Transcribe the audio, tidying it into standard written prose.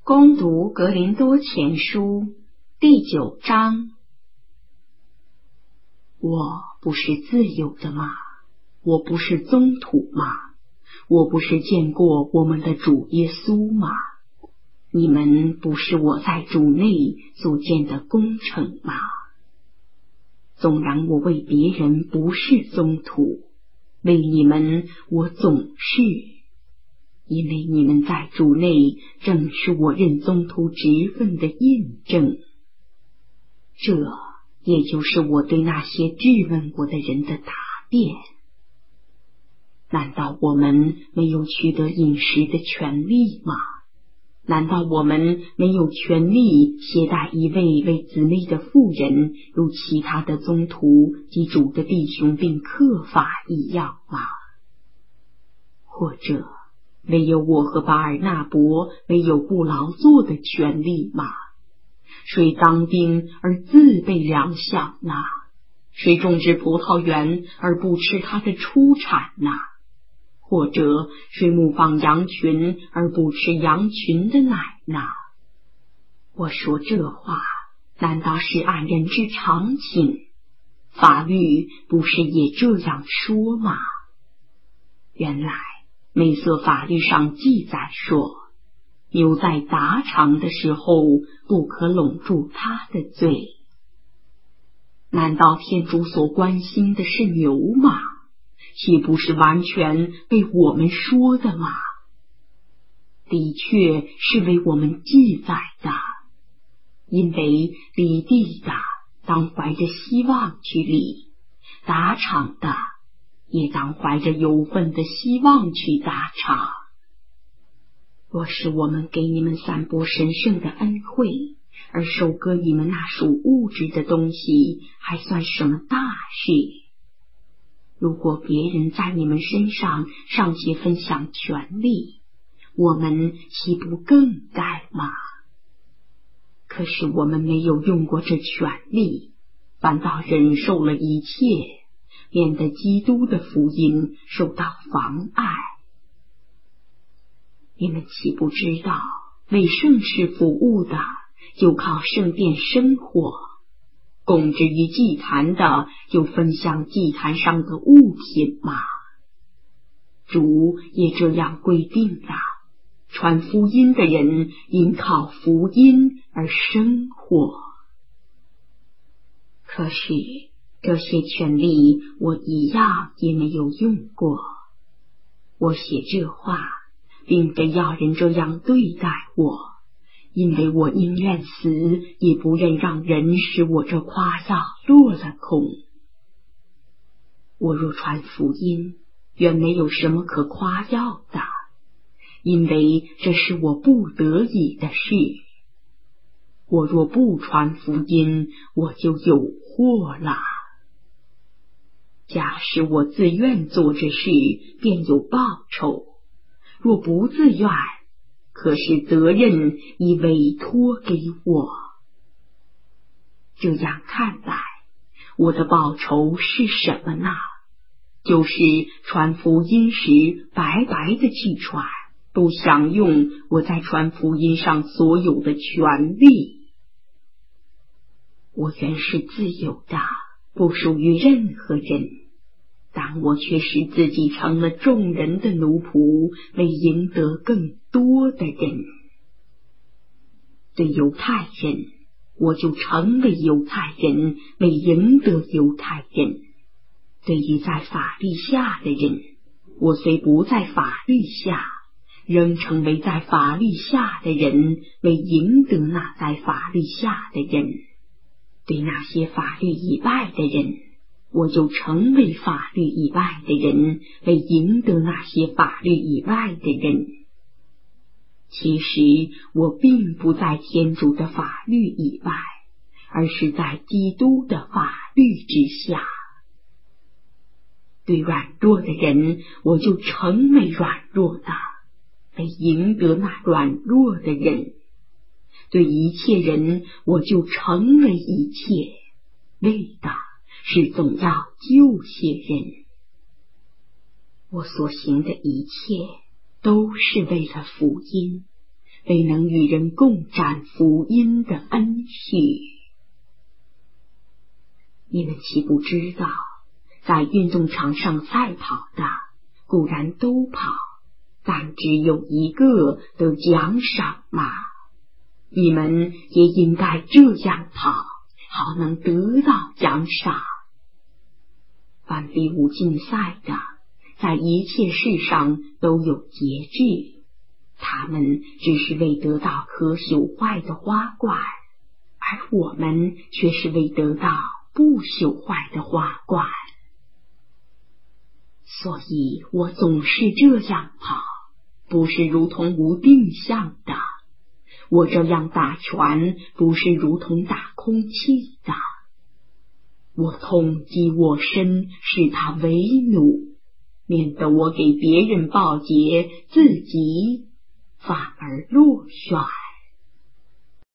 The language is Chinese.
攻读格林多前书第9章。我不是自由的吗？我不是宗徒吗？我不是见过我们的主耶稣吗？你们不是我在主内所见的功臣吗？纵然我为别人不是宗徒，为你们我总是，因为你们在主内正是我任宗徒职分的印证。这也就是我对那些质问我的人的答辩。难道我们没有取得饮食的权利吗？难道我们没有权利携带一位为姊妹的妇人，如其他的宗徒及主的弟兄并刻法一样吗？或者没有我和巴尔纳伯没有不劳作的权利吗？谁当兵而自备粮饷呢？谁种植葡萄园而不吃它的出产呢？或者谁牧放羊群而不吃羊群的奶呢？我说这话难道是按人之常情？法律不是也这样说吗？原来美色法律上记载说，牛在打场的时候不可拢住它的嘴。难道天主所关心的是牛吗？岂不是完全被我们说的吗？的确是为我们记载的，因为犁地的当怀着希望去犁，打场的也当怀着有份的希望去打场。若是我们给你们散播神圣的恩惠，而收割你们那属物质的东西，还算什么大事？如果别人在你们身上尚且分享权利，我们岂不更该吗？可是我们没有用过这权利，反倒忍受了一切，免得基督的福音受到妨碍。你们岂不知道，为圣事服务的就靠圣殿生活，供职于祭坛的就分享祭坛上的物品吗？主也这样规定了，传福音的人应靠福音而生活。可是这些权利我一样也没有用过。我写这话并非要人这样对待我，因为我宁愿死，也不愿让人使我这夸耀落了空。我若传福音，原没有什么可夸耀的，因为这是我不得已的事。我若不传福音，我就有祸了。假使我自愿做这事，便有报酬；若不自愿，可是责任已委托给我。这样看来，我的报酬是什么呢？就是传福音时白白的去传，不享用我在传福音上所有的权利。我原是自由的，不属于任何人，但我却使自己成了众人的奴仆，为赢得更多的人。对犹太人，我就成为犹太人，为赢得犹太人；对于在法律下的人，我虽不在法律下，仍成为在法律下的人，为赢得那在法律下的人；对那些法律以外的人，我就成为法律以外的人，为赢得那些法律以外的人。其实我并不在天主的法律以外，而是在基督的法律之下。对软弱的人，我就成为软弱的，为赢得那软弱的人；对一切人，我就成为一切，为的是总要救些人。我所行的一切都是为了福音， 被能与人共展福音的恩许。你们岂不知道，在运动场上赛跑的固然都跑，但只有一个得奖赏嘛。你们也应该这样跑，好能得到奖赏。凡比武竞赛的，在一切事上都有节制，他们只是为得到可朽坏的花冠，而我们却是为得到不朽坏的花冠。所以我总是这样跑，不是如同无定向的；我这样打拳，不是如同打空气的。我痛击我身，使他为怒，免得我给别人报捷，自己反而落选。